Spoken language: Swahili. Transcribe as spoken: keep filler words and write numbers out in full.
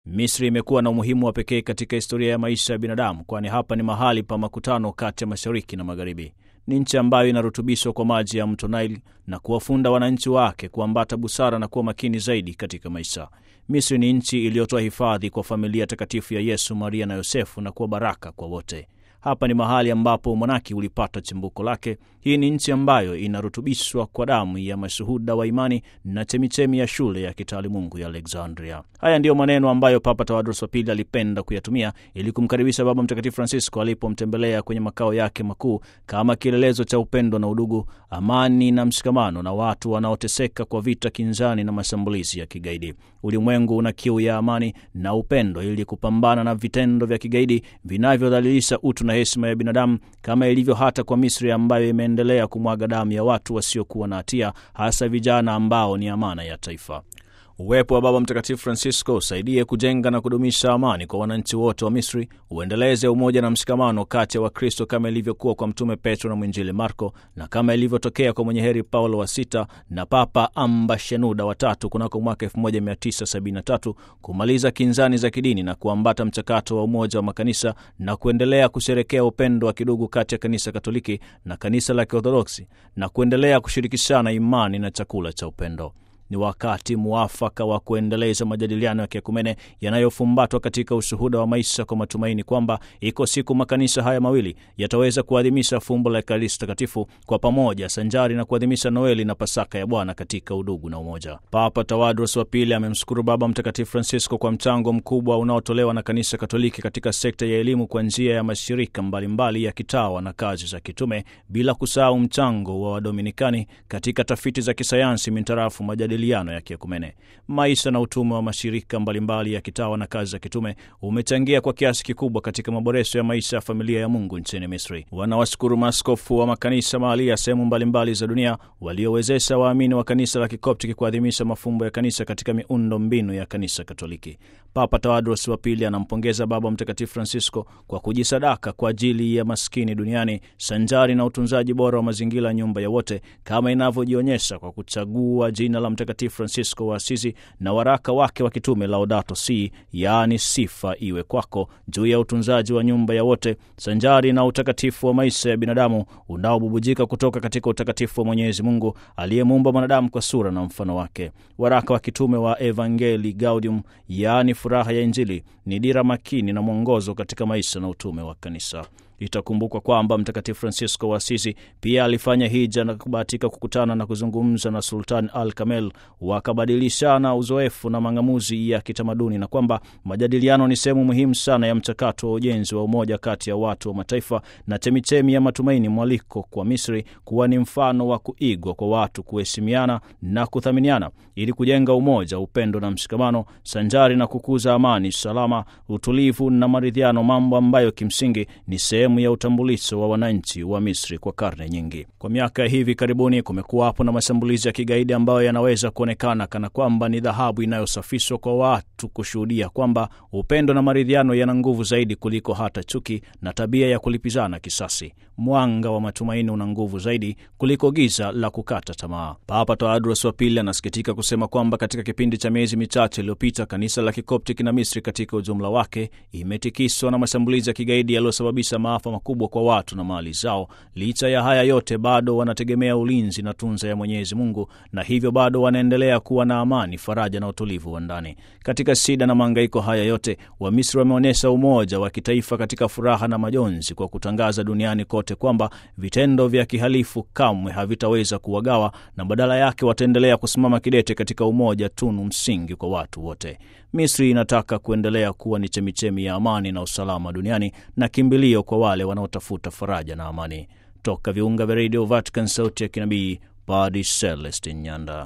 Misri imekuwa na umuhimu wa pekee katika historia ya maisha ya binadamu, kwani hapa ni mahali pa makutano kati ya mashariki na magharibi. Ni nchi ambayo inarutubishwa kwa maji ya mto Nile na kuwafunda wananchi wake kuambata busara na kuwa makini zaidi katika maisha. Misri ni nchi iliyotoa hifadhi kwa familia takatifu ya Yesu, Maria na Yosefu na kuwa baraka kwa wote. Hapa ni mahali ambapo monaki ulipata chimbuko lake. Hii ni nchi ambayo inarutubishwa kwa damu ya mashuhuda wa imani na chemichemi ya shule ya kitaalimungu ya Alexandria. Haya ndiyo maneno ambayo Papa Tawadros wa Pili alipenda kuyatumia ili kumkaribisha Baba Mtakatifu Francisco alipomtembelea kwenye makao yake makuu kama kielelezo cha upendo na udugu, amani na mshikamano na watu wanaoteseka kwa vita kinzani na mashambulizi ya kigaidi. Ulimwengu una kiu ya amani na upendo ili kupambana na vitendo vya kigaidi vinavyodhalilisha utu na heshima ya binadamu, kama ilivyo hata kwa Misri ambayo imeendelea kumwaga damu ya watu wasiokuwa na hatia, hasa vijana ambao ni amana ya taifa. Uwepo wa Baba Mtakatifu Francisco usaidie kujenga na kudumisha amani kwa wananchi wote wa Misri, uendeleze umoja na mshikamano kati ya Wakristo kama ilivyokuwa kwa Mtume Petro na Mwinjili Marko, na kama ilivyotokea kwa mwenye heri Paulo wa sita na Papa Amba Shenouda wa tatu kunako mwaka elfu moja mia tisa sabini na tatu, kumaliza kinzani za kidini na kuambata mchakato wa umoja wa makanisa na kuendelea kusherekea upendo wa kidugu kati ya kanisa Katoliki na kanisa la Kiorthodoksi na kuendelea kushirikishana imani na chakula cha upendo. Ni wakati muafaka wa kuendeleza majadiliano ya kiekumene yanayofumbatwa katika ushuhuda wa maisha kwa matumaini kwamba iko siku makanisa haya mawili yataweza kuadhimisha fumbo la Ekaristi Takatifu kwa pamoja, sanjari na kuadhimisha Noeli na Pasaka ya Bwana katika udugu na umoja. Papa Tawadros wa Pili amemshukuru Baba Mtakatifu Francisco kwa mchango mkubwa unaotolewa na kanisa Katoliki katika sekta ya elimu kwa njia ya mashirika mbalimbali ya kitawa na kazi za kitume, bila kusahau mchango wa Wadominikani katika tafiti za kisayansi mintarafu majadiliano ya kiekumene. Maisha na utume wa mashirika mbalimbali ya kitawa na kazi za kitume umechangia kwa kiasi kikubwa katika maboresho ya maisha ya familia ya Mungu nchini Misri. Wanawashukuru maaskofu wa makanisa mahali ya sehemu mbalimbali za dunia waliowezesha waamini wa kanisa la Kikoptiki kuadhimisha mafumbo ya kanisa katika miundo mbinu ya kanisa Katoliki. Papa Tawadros wa Pili anampongeza Baba Mtakatifu Francisco kwa kujisadaka kwa ajili ya maskini duniani, sanjari na utunzaji bora wa mazingira, nyumba ya wote, kama inavyojionyesha kwa kuchagua jina la Mtakatifu Francisco wa Asizi na waraka wake wa kitume Laudato Si, yaani sifa iwe kwako, juu ya utunzaji wa nyumba ya wote, sanjari na utakatifu wa maisha ya binadamu unaobubujika kutoka katika utakatifu wa Mwenyezi Mungu aliyemuumba mwanadamu kwa sura na mfano wake. Waraka wa kitume wa Evangelii Gaudium, yaani furaha ya Injili, ni dira makini na mwongozo katika maisha na utume wa kanisa. Itakumbukwa kwamba Mtakatifu Francisco wa Asizi pia alifanya hija na kubahatika kukutana na kuzungumza na Sultan Al-Kamel, wakabadilishana uzoefu na mang'amuzi ya kitamaduni, na kwamba majadiliano ni sehemu muhimu sana ya mchakato wa ujenzi wa umoja kati ya watu wa mataifa na chemichemi ya matumaini, mwaliko kwa Misri kuwa ni mfano wa kuigwa kwa watu kuheshimiana na kuthaminiana ili kujenga umoja, upendo na mshikamano, sanjari na kukuza amani, salama, utulivu na maridhiano, mambo ambayo kimsingi ni sehemu ya utambulisho wa wananchi wa Misri kwa karne nyingi. Kwa miaka hivi karibuni kumekuwa hapo na mashambulizi ya kigaidi ambayo yanaweza kuonekana kana kwamba ni dhahabu inayosafishwa kwa watu kushuhudia kwamba upendo na maridhiano yana nguvu zaidi kuliko hata chuki na tabia ya kulipizana kisasi. Mwanga wa matumaini una nguvu zaidi kuliko giza la kukata tamaa. Papa Tawadros wa Pili anasikitika kusema kwamba katika kipindi cha miezi michache iliyopita kanisa la Kikoptiki na Misri katika ujumla wake imetikiswa na mashambulizi ya kigaidi yaliyosababisha maafa makubwa kwa watu na mali zao. Licha ya haya yote, bado wanategemea ulinzi na tunza ya Mwenyezi Mungu, na hivyo bado wanaendelea kuwa na amani, faraja na utulivu wa ndani. Katika shida na mahangaiko haya yote, Wamisri wameonyesha umoja wa kitaifa katika furaha na majonzi kwa kutangaza duniani kote kwamba vitendo vya kihalifu kamwe havitaweza kuwagawa, na badala yake wataendelea kusimama kidete katika umoja, tunu msingi kwa watu wote. Misri inataka kuendelea kuwa ni chemichemi ya amani na usalama duniani na kimbilio kwa wale wanaotafuta faraja na amani. Toka viunga vya Radio Vatican, sauti ya kinabii, Padre Celestin Nyanda.